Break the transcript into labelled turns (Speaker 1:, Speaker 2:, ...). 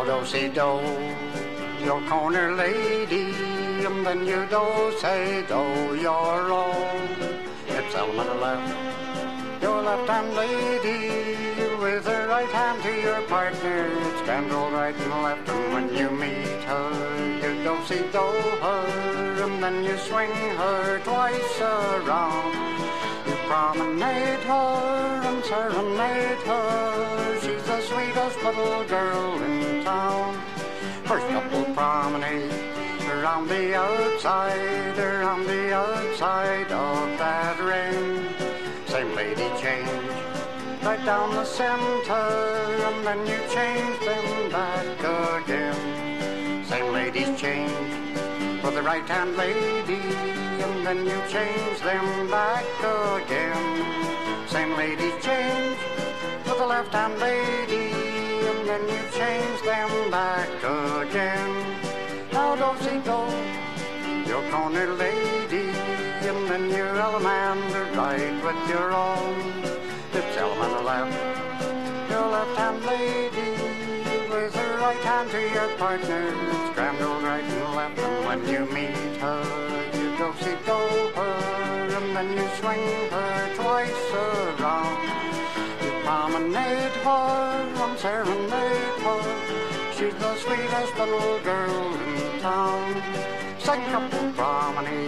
Speaker 1: do-si-do, your corner lady, and then you do-say-do, your own. It's element of left, your left-hand lady, with her right hand to your partner. It's candle right and left, and when you meet her, you do-si-do her, and then you swing her twice around. You promenade her and serenade her. She's the sweetest little girl in town. First couple promenade around the outside of that ring. Same lady change right down the center, and then you change them back again. Same ladies change for the right-hand lady, and then you change them back again. Same ladies change for the left-hand lady, and then you change them back again. Now do-si-do, your corner lady, and then your element right with your own. It's element left, your left-hand lady, with her right hand to your partner. It's scrambled right and left, and when you meet her, you do-si-do her, and then you swing her twice around. You promenade her and serenade her. She's the sweetest little girl in town. Second couple promenade